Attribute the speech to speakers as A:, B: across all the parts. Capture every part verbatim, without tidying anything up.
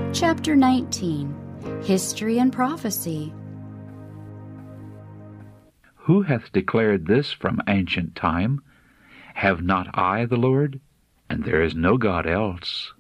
A: Chapter nineteen, History and Prophecy.
B: Who hath declared this from ancient time? Have not I the Lord? And there is no God else.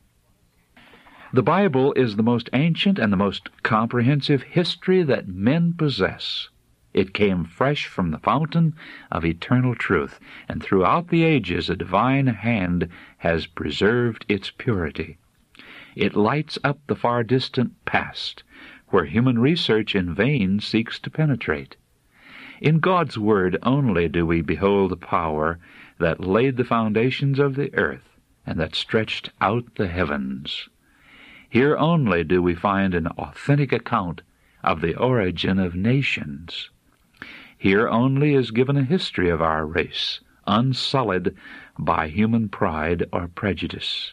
B: The Bible is the most ancient and the most comprehensive history that men possess. It came fresh from the fountain of eternal truth, and throughout the ages a divine hand has preserved its purity. It lights up the far-distant past, where human research in vain seeks to penetrate. In God's Word only do we behold the power that laid the foundations of the earth and that stretched out the heavens. Here only do we find an authentic account of the origin of nations. Here only is given a history of our race, unsullied by human pride or prejudice.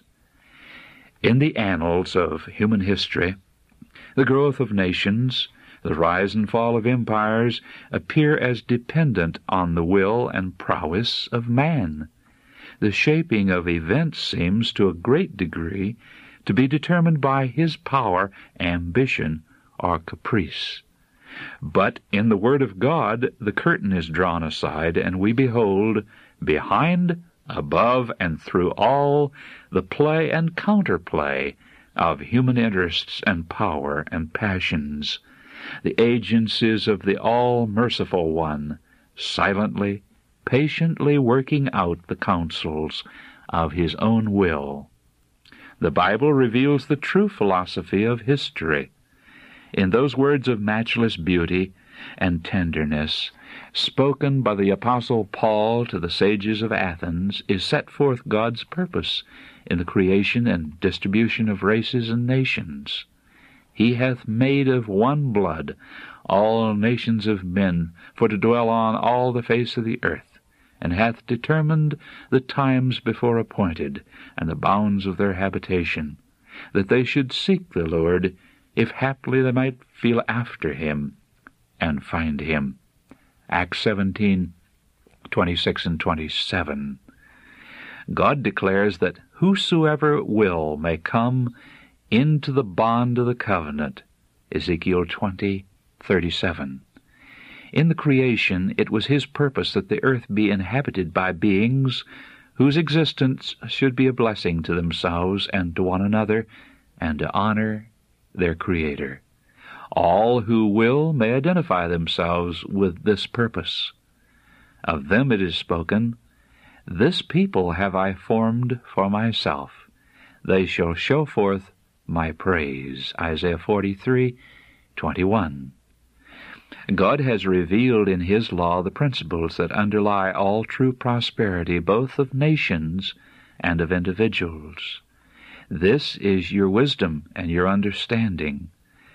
B: In the annals of human history, the growth of nations, the rise and fall of empires appear as dependent on the will and prowess of man. The shaping of events seems to a great degree to be determined by his power, ambition, or caprice. But in the Word of God the curtain is drawn aside, and we behold, behind, above, and through all, the play and counterplay of human interests and power and passions, the agencies of the all-merciful One, silently, patiently working out the counsels of his own will. The Bible reveals the true philosophy of history. In those words of matchless beauty and tenderness, spoken by the Apostle Paul to the sages of Athens, is set forth God's purpose in the creation and distribution of races and nations. He hath made of one blood all nations of men, for to dwell on all the face of the earth, and hath determined the times before appointed, and the bounds of their habitation, that they should seek the Lord, if haply they might feel after him, and find him. Acts seventeen, twenty-six and twenty-seven. God declares that whosoever will may come into the bond of the covenant. Ezekiel twenty, thirty-seven. In the creation, it was his purpose that the earth be inhabited by beings whose existence should be a blessing to themselves and to one another, and to honor their Creator. All who will may identify themselves with this purpose. Of them it is spoken, "This people have I formed for myself. They shall show forth my praise." Isaiah forty-three, twenty-one. God has revealed in his law the principles that underlie all true prosperity, both of nations and of individuals. This is your wisdom and your understanding.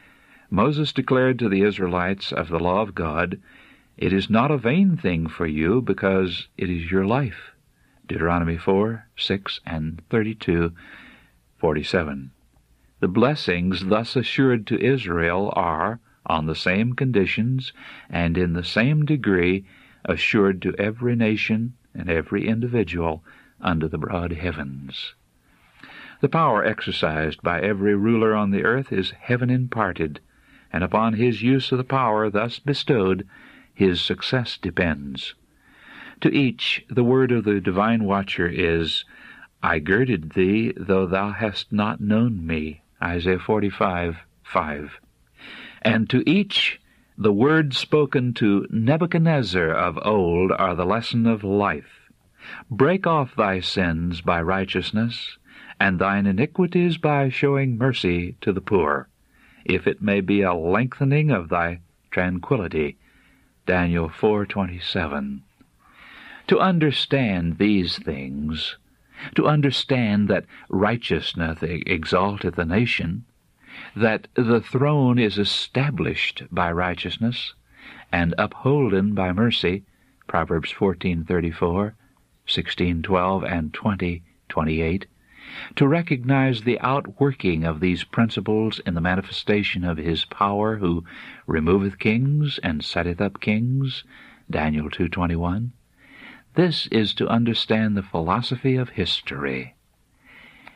B: Moses declared to the Israelites of the law of God, "It is not a vain thing for you, because it is your life." Deuteronomy four, six, and thirty-two, forty-seven. The blessings thus assured to Israel are, on the same conditions and in the same degree, assured to every nation and every individual under the broad heavens. The power exercised by every ruler on the earth is heaven-imparted, and upon his use of the power thus bestowed, his success depends. To each, the word of the divine watcher is, "I girded thee, though thou hast not known me." Isaiah forty-five, five. And to each, the words spoken to Nebuchadnezzar of old are the lesson of life. "Break off thy sins by righteousness, and thine iniquities by showing mercy to the poor, if it may be a lengthening of thy tranquility." Daniel four, twenty-seven. To understand these things, to understand that righteousness exalteth a nation, that the throne is established by righteousness and upholden by mercy, Proverbs fourteen, thirty-four, sixteen, twelve, and twenty, twenty-eight, to recognize the outworking of these principles in the manifestation of his power, who removeth kings and setteth up kings, Daniel two, twenty-one. This is to understand the philosophy of history.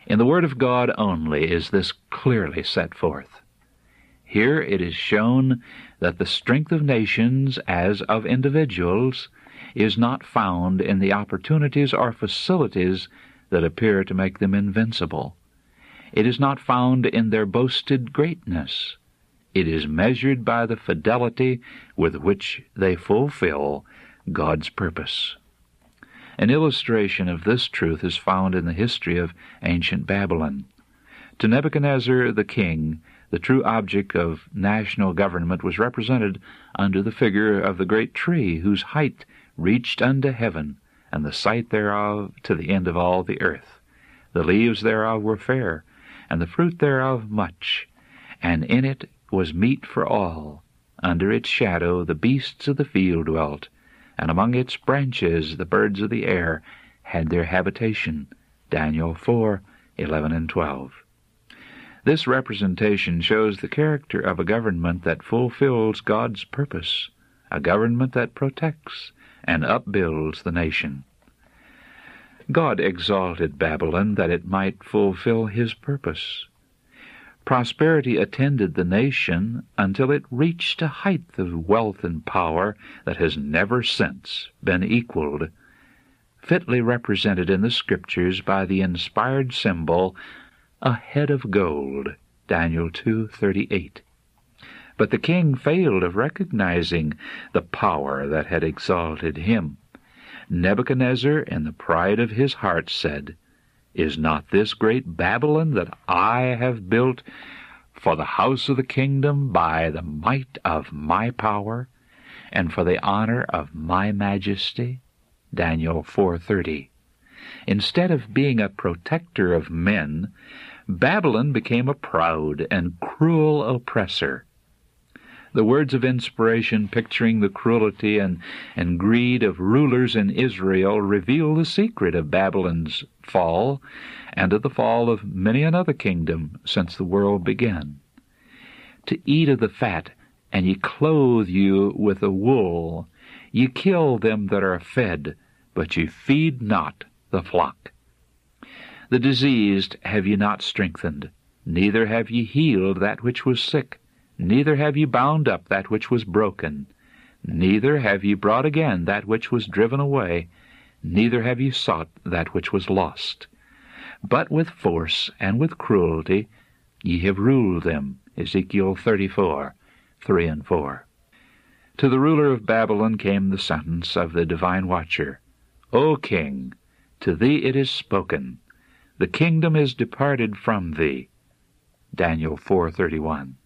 B: In the Word of God only is this clearly set forth. Here it is shown that the strength of nations as of individuals is not found in the opportunities or facilities that appear to make them invincible. It is not found in their boasted greatness. It is measured by the fidelity with which they fulfill God's purpose. An illustration of this truth is found in the history of ancient Babylon. To Nebuchadnezzar the king, the true object of national government was represented under the figure of the great tree, whose height reached unto heaven, and the sight thereof to the end of all the earth. The leaves thereof were fair, and the fruit thereof much, and in it was meat for all. Under its shadow the beasts of the field dwelt, and among its branches the birds of the air had their habitation. Daniel four, eleven and twelve. This representation shows the character of a government that fulfills God's purpose, a government that protects and upbuilds the nation. God exalted Babylon that it might fulfill his purpose. Prosperity attended the nation until it reached a height of wealth and power that has never since been equaled, fitly represented in the Scriptures by the inspired symbol, a head of gold, Daniel two thirty-eight. But the king failed of recognizing the power that had exalted him. Nebuchadnezzar, in the pride of his heart, said, "Is not this great Babylon that I have built for the house of the kingdom by the might of my power, and for the honor of my majesty?" Daniel four thirty. Instead of being a protector of men, Babylon became a proud and cruel oppressor. The words of inspiration picturing the cruelty and, and greed of rulers in Israel reveal the secret of Babylon's fall and of the fall of many another kingdom since the world began. To eat of the fat, and ye clothe you with the wool, ye kill them that are fed, but ye feed not the flock. The diseased have ye not strengthened, neither have ye healed that which was sick, neither have ye bound up that which was broken, neither have ye brought again that which was driven away, neither have ye sought that which was lost. But with force and with cruelty ye have ruled them. Ezekiel thirty-four, three and four. To the ruler of Babylon came the sentence of the divine watcher, O king, to thee it is spoken, the kingdom is departed from thee. Daniel four thirty-one.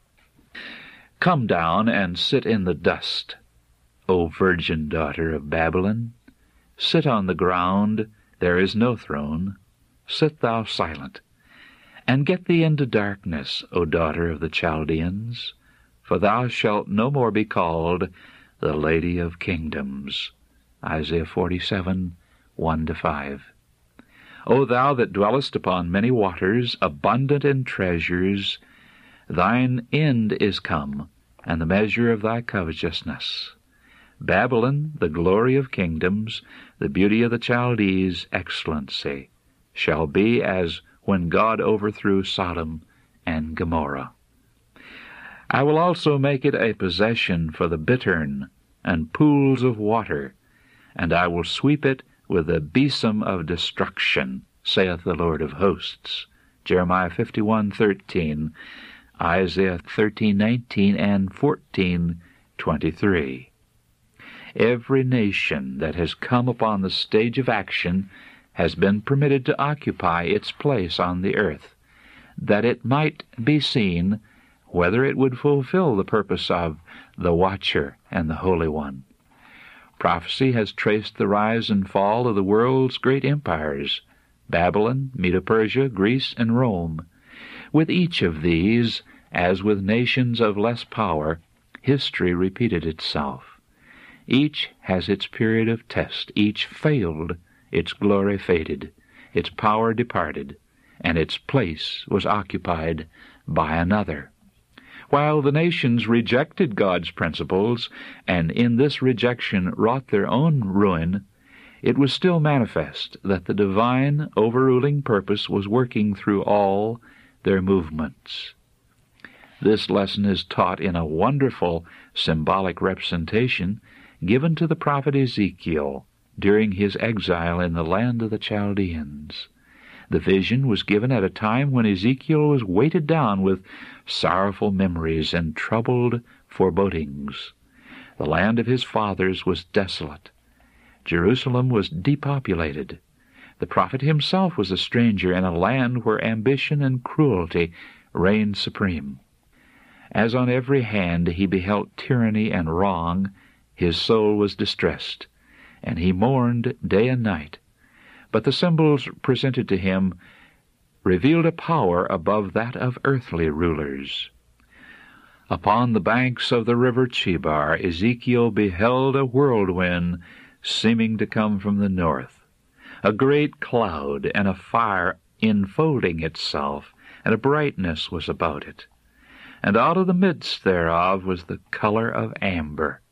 B: Come down and sit in the dust, O virgin daughter of Babylon. Sit on the ground, there is no throne. Sit thou silent, and get thee into darkness, O daughter of the Chaldeans, for thou shalt no more be called the Lady of Kingdoms. Isaiah forty-seven, one to five. O thou that dwellest upon many waters, abundant in treasures, thine end is come, and the measure of thy covetousness. Babylon, the glory of kingdoms, the beauty of the Chaldees' excellency, shall be as when God overthrew Sodom and Gomorrah. I will also make it a possession for the bittern and pools of water, and I will sweep it with the besom of destruction, saith the Lord of hosts. Jeremiah fifty-one thirteen, Isaiah thirteen nineteen, and fourteen twenty-three. Every nation that has come upon the stage of action has been permitted to occupy its place on the earth, that it might be seen whether it would fulfill the purpose of the Watcher and the Holy One. Prophecy has traced the rise and fall of the world's great empires, Babylon, Medo-Persia, Greece, and Rome. With each of these, as with nations of less power, history repeated itself. Each has its period of test. Each failed, its glory faded, its power departed, and its place was occupied by another. While the nations rejected God's principles, and in this rejection wrought their own ruin, it was still manifest that the divine overruling purpose was working through all their movements. This lesson is taught in a wonderful symbolic representation given to the prophet Ezekiel during his exile in the land of the Chaldeans. The vision was given at a time when Ezekiel was weighted down with sorrowful memories and troubled forebodings. The land of his fathers was desolate. Jerusalem was depopulated. The prophet himself was a stranger in a land where ambition and cruelty reigned supreme. As on every hand he beheld tyranny and wrong, his soul was distressed, and he mourned day and night. But the symbols presented to him revealed a power above that of earthly rulers. Upon the banks of the river Chebar, Ezekiel beheld a whirlwind seeming to come from the north, a great cloud and a fire enfolding itself, and a brightness was about it. And out of the midst thereof was the color of amber.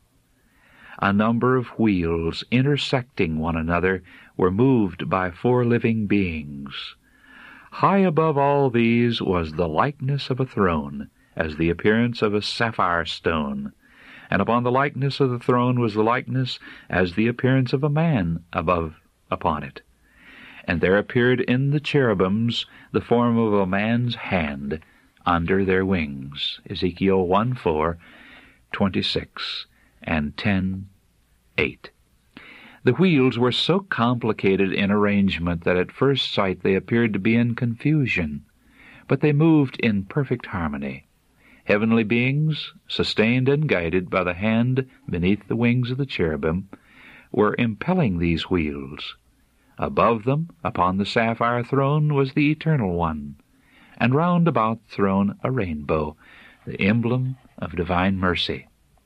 B: A number of wheels, intersecting one another, were moved by four living beings. High above all these was the likeness of a throne, as the appearance of a sapphire stone, and upon the likeness of the throne was the likeness as the appearance of a man above upon it. And there appeared in the cherubims the form of a man's hand under their wings. Ezekiel one four, twenty-six, and ten eight. The wheels were so complicated in arrangement that at first sight they appeared to be in confusion, but they moved in perfect harmony. Heavenly beings, sustained and guided by the hand beneath the wings of the cherubim, were impelling these wheels. Above them, upon the sapphire throne, was the Eternal One, and round about the throne a rainbow, the emblem of divine mercy.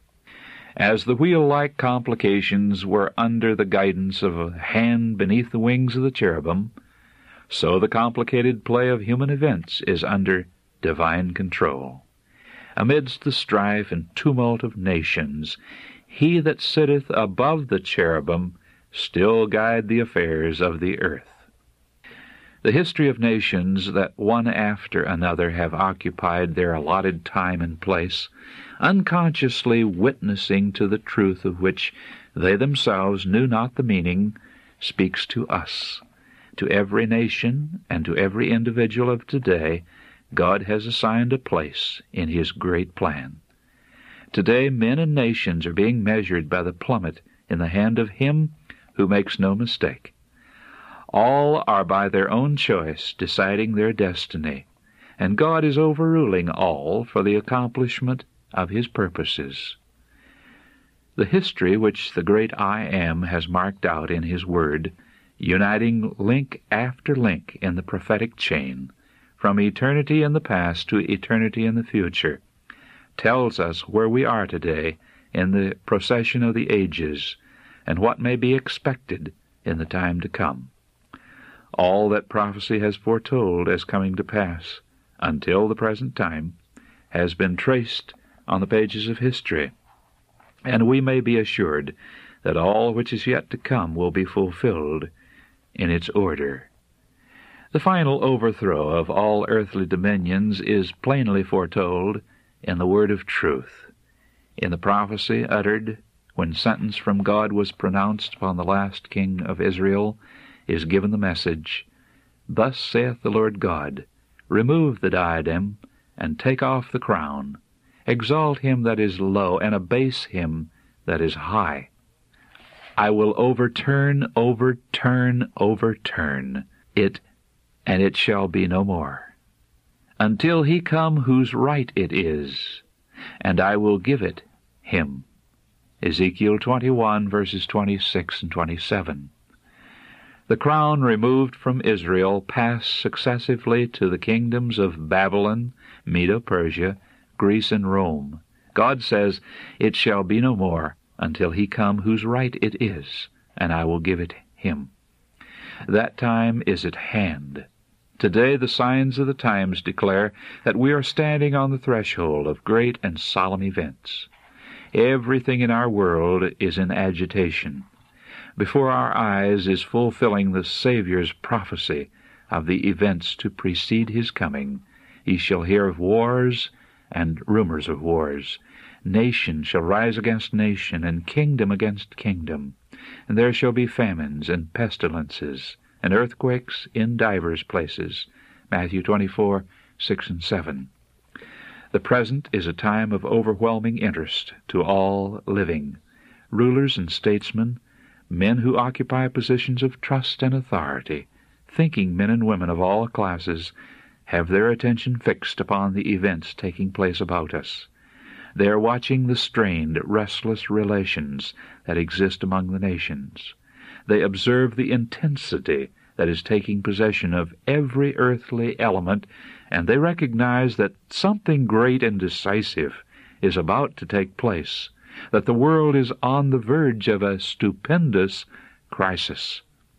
B: As the wheel-like complications were under the guidance of a hand beneath the wings of the cherubim, so the complicated play of human events is under divine control. Amidst the strife and tumult of nations, he that sitteth above the cherubim still guide the affairs of the earth. The history of nations that one after another have occupied their allotted time and place, unconsciously witnessing to the truth of which they themselves knew not the meaning, speaks to us. To every nation and to every individual of today, God has assigned a place in His great plan. Today, men and nations are being measured by the plummet in the hand of Him who makes no mistake. All are by their own choice deciding their destiny, and God is overruling all for the accomplishment of His purposes. The history which the great I Am has marked out in His Word, uniting link after link in the prophetic chain, from eternity in the past to eternity in the future, tells us where we are today in the procession of the ages, and what may be expected in the time to come. All that prophecy has foretold as coming to pass, until the present time, has been traced on the pages of history, and we may be assured that all which is yet to come will be fulfilled in its order. The final overthrow of all earthly dominions is plainly foretold in the word of truth. In the prophecy uttered when sentence from God was pronounced upon the last king of Israel, is given the message, Thus saith the Lord God, Remove the diadem, and take off the crown. Exalt him that is low, and abase him that is high. I will overturn, overturn, overturn it, and it shall be no more, until he come whose right it is, and I will give it him. Ezekiel twenty-one, verses twenty-six and twenty-seven. The crown removed from Israel passed successively to the kingdoms of Babylon, Medo-Persia, Greece, and Rome. God says, It shall be no more until he come whose right it is, and I will give it him. That time is at hand. Today the signs of the times declare that we are standing on the threshold of great and solemn events. Everything in our world is in agitation. Before our eyes is fulfilling the Savior's prophecy of the events to precede his coming. Ye shall hear of wars and rumors of wars. Nation shall rise against nation, and kingdom against kingdom. And there shall be famines and pestilences, and earthquakes in divers places. Matthew twenty-four, six and seven. The present is a time of overwhelming interest to all living. Rulers and statesmen, men who occupy positions of trust and authority, thinking men and women of all classes, have their attention fixed upon the events taking place about us. They are watching the strained, restless relations that exist among the nations. They observe the intensity that is taking possession of every earthly element, and they recognize that something great and decisive is about to take place, that the world is on the verge of a stupendous crisis.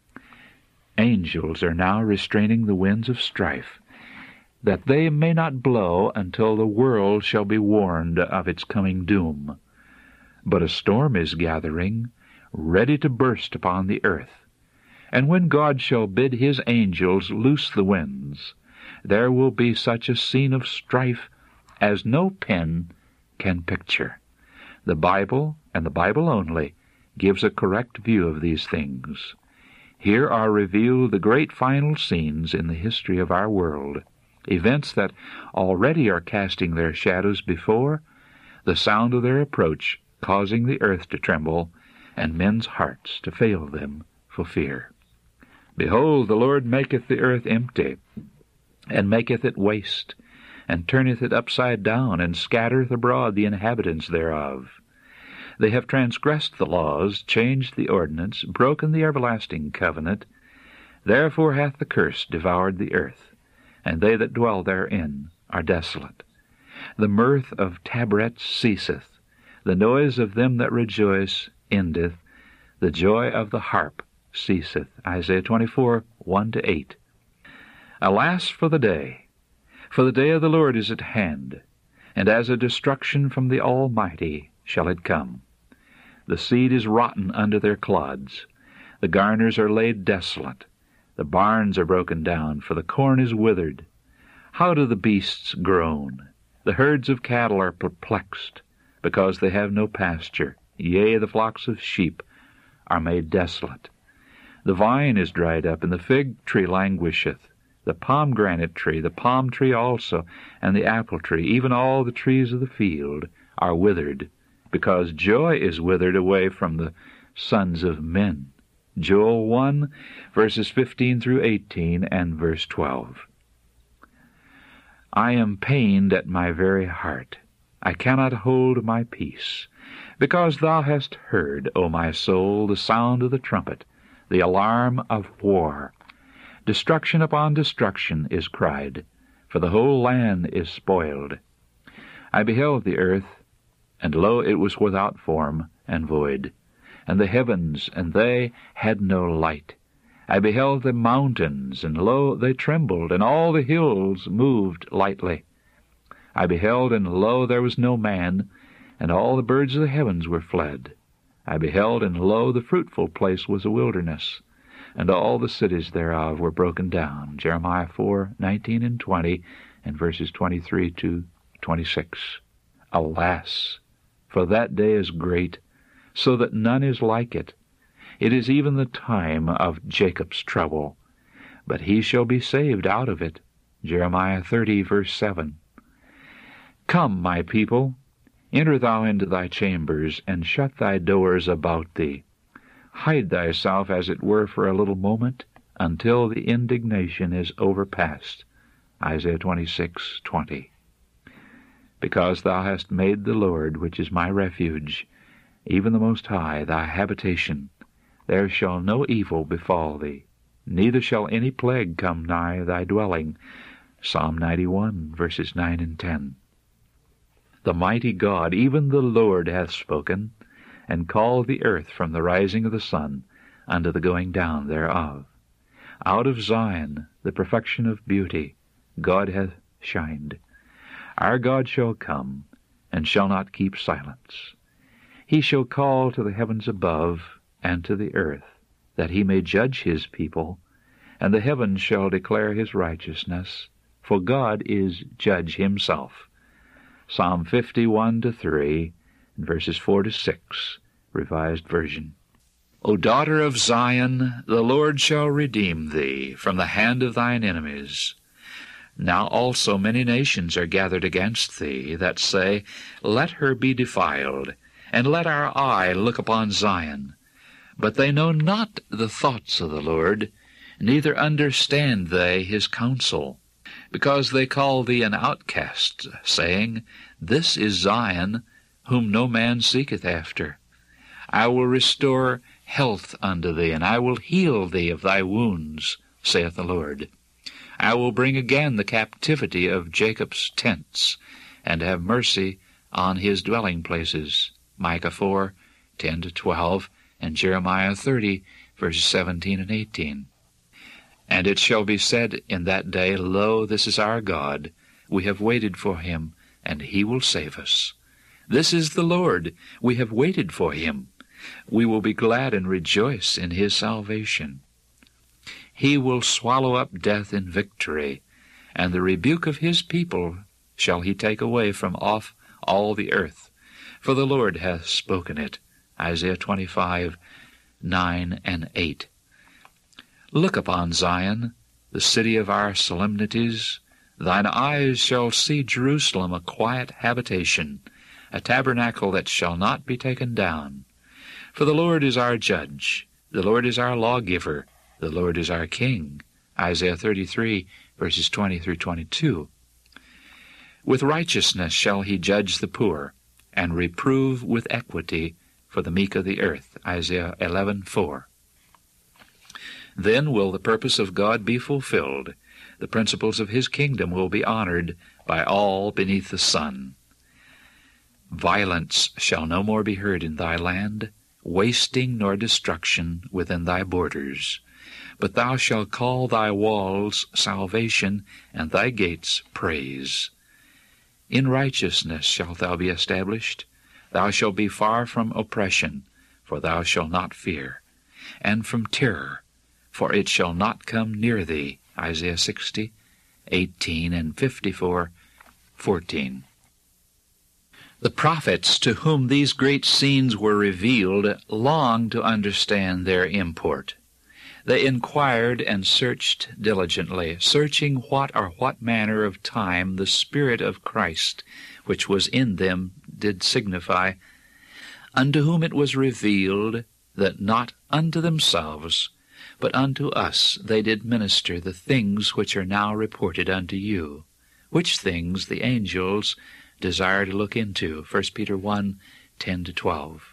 B: Angels are now restraining the winds of strife, that they may not blow until the world shall be warned of its coming doom. But a storm is gathering, ready to burst upon the earth. And when God shall bid his angels loose the winds, there will be such a scene of strife as no pen can picture. The Bible, and the Bible only, gives a correct view of these things. Here are revealed the great final scenes in the history of our world, events that already are casting their shadows before, the sound of their approach causing the earth to tremble, and men's hearts to fail them for fear. Behold, the Lord maketh the earth empty, and maketh it waste, and turneth it upside down, and scattereth abroad the inhabitants thereof. They have transgressed the laws, changed the ordinance, broken the everlasting covenant. Therefore hath the curse devoured the earth, and they that dwell therein are desolate. The mirth of tabrets ceaseth, the noise of them that rejoice endeth, the joy of the harp ceaseth. Isaiah twenty-four, one to eight. Alas for the day! For the day of the Lord is at hand, and as a destruction from the Almighty shall it come. The seed is rotten under their clods, the garners are laid desolate, the barns are broken down, for the corn is withered. How do the beasts groan? The herds of cattle are perplexed, because they have no pasture. Yea, the flocks of sheep are made desolate. The vine is dried up, and the fig tree languisheth. The pomegranate tree, the palm tree also, and the apple tree, even all the trees of the field, are withered, because joy is withered away from the sons of men. Joel one, verses fifteen through eighteen, and verse twelve. I am pained at my very heart. I cannot hold my peace, because thou hast heard, O my soul, the sound of the trumpet, the alarm of war. Destruction upon destruction is cried, for the whole land is spoiled. I beheld the earth, and lo, it was without form and void, and the heavens, and they had no light. I beheld the mountains, and lo, they trembled, and all the hills moved lightly. I beheld, and lo, there was no man, and all the birds of the heavens were fled. I beheld, and lo, the fruitful place was a wilderness, and all the cities thereof were broken down. Jeremiah four, nineteen and twenty, and verses twenty-three to twenty-six. Alas, for that day is great, so that none is like it. It is even the time of Jacob's trouble, but he shall be saved out of it. Jeremiah thirty, verse seven. Come, my people, enter thou into thy chambers, and shut thy doors about thee. Hide thyself, as it were, for a little moment, until the indignation is overpast. Isaiah twenty-six, twenty. Because thou hast made the Lord, which is my refuge, even the Most High, thy habitation, there shall no evil befall thee, neither shall any plague come nigh thy dwelling. Psalm ninety-one, verses nine and ten. The mighty God, even the Lord, hath spoken, and called the earth from the rising of the sun unto the going down thereof. Out of Zion, the perfection of beauty, God hath shined. Our God shall come, and shall not keep silence. He shall call to the heavens above, and to the earth, that he may judge his people, and the heavens shall declare his righteousness, for God is judge himself. Psalm fifty-one to three, and verses four to six, Revised Version. O daughter of Zion, the Lord shall redeem thee from the hand of thine enemies. Now also many nations are gathered against thee, that say, Let her be defiled, and let our eye look upon Zion. But they know not the thoughts of the Lord, neither understand they his counsel, because they call thee an outcast, saying, This is Zion, whom no man seeketh after. I will restore health unto thee, and I will heal thee of thy wounds, saith the Lord. I will bring again the captivity of Jacob's tents, and have mercy on his dwelling places. Micah four, ten to twelve, and Jeremiah thirty, verses seventeen and eighteen. And it shall be said in that day, Lo, this is our God. We have waited for him, and he will save us. This is the Lord. We have waited for him. We will be glad and rejoice in his salvation. He will swallow up death in victory, and the rebuke of his people shall he take away from off all the earth. For the Lord hath spoken it. Isaiah twenty-five, nine and eight. Look upon Zion, the city of our solemnities. Thine eyes shall see Jerusalem a quiet habitation, a tabernacle that shall not be taken down. For the Lord is our judge, the Lord is our lawgiver, the Lord is our king. Isaiah thirty-three, verses twenty through twenty-two. With righteousness shall he judge the poor, and reprove with equity for the meek of the earth. Isaiah eleven, four. Then will the purpose of God be fulfilled. The principles of his kingdom will be honored by all beneath the sun. Violence shall no more be heard in thy land, wasting nor destruction within thy borders. But thou shalt call thy walls salvation, and thy gates praise. In righteousness shalt thou be established. Thou shalt be far from oppression, for thou shalt not fear, and from terror, for it shall not come near thee. Isaiah sixty, eighteen, and fifty-four, fourteen. The prophets to whom these great scenes were revealed longed to understand their import. They inquired and searched diligently, searching what or what manner of time the Spirit of Christ, which was in them, did signify, unto whom it was revealed that not unto themselves, but unto us they did minister the things which are now reported unto you, which things the angels desire to look into. First Peter one, ten to twelve.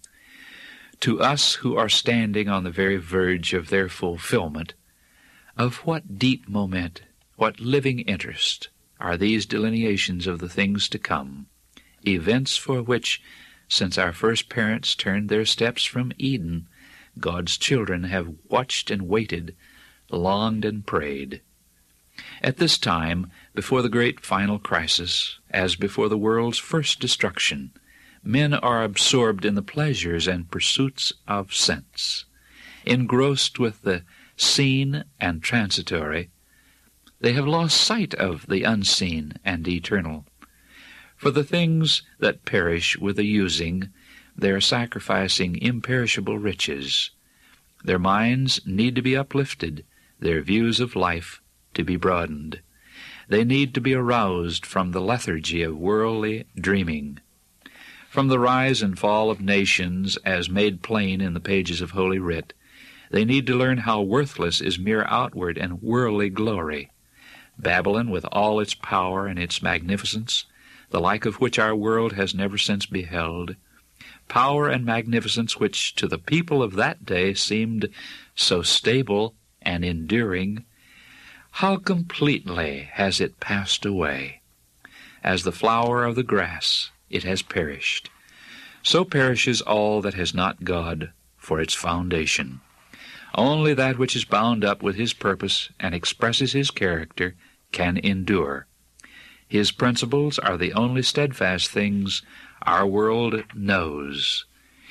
B: To us who are standing on the very verge of their fulfillment, of what deep moment, what living interest are these delineations of the things to come, events for which, since our first parents turned their steps from Eden, God's children have watched and waited, longed and prayed. At this time, before the great final crisis, as before the world's first destruction, men are absorbed in the pleasures and pursuits of sense. Engrossed with the seen and transitory, they have lost sight of the unseen and eternal. For the things that perish with the using, they are sacrificing imperishable riches. Their minds need to be uplifted, their views of life to be broadened. They need to be aroused from the lethargy of worldly dreaming. From the rise and fall of nations, as made plain in the pages of Holy Writ, they need to learn how worthless is mere outward and worldly glory. Babylon, with all its power and its magnificence, the like of which our world has never since beheld, power and magnificence which to the people of that day seemed so stable and enduring, how completely has it passed away! As the flower of the grass, it has perished. So perishes all that has not God for its foundation. Only that which is bound up with his purpose and expresses his character can endure. His principles are the only steadfast things our world knows.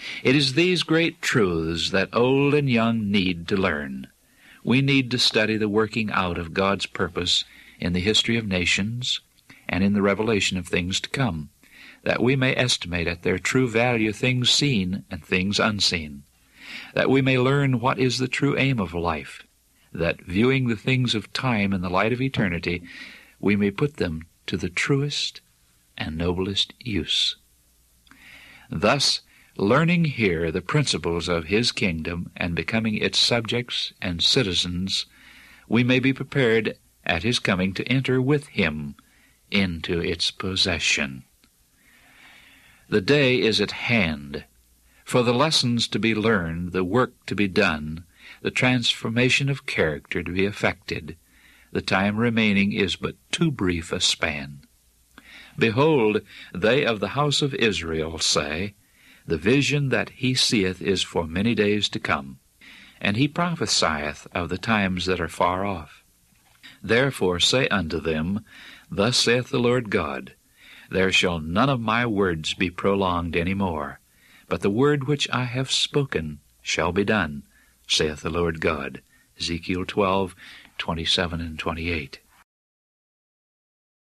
B: It is these great truths that old and young need to learn. We need to study the working out of God's purpose in the history of nations and in the revelation of things to come, that we may estimate at their true value things seen and things unseen, that we may learn what is the true aim of life, that, viewing the things of time in the light of eternity, we may put them to the truest and noblest use. Thus, learning here the principles of His kingdom and becoming its subjects and citizens, we may be prepared at His coming to enter with Him into its possession. The day is at hand. For the lessons to be learned, the work to be done, the transformation of character to be effected, the time remaining is but too brief a span. Behold, they of the house of Israel say, The vision that he seeth is for many days to come, and he prophesieth of the times that are far off. Therefore say unto them, Thus saith the Lord God, There shall none of my words be prolonged any more, but the word which I have spoken shall be done, saith the Lord God. Ezekiel twelve, twenty-seven and twenty-eight.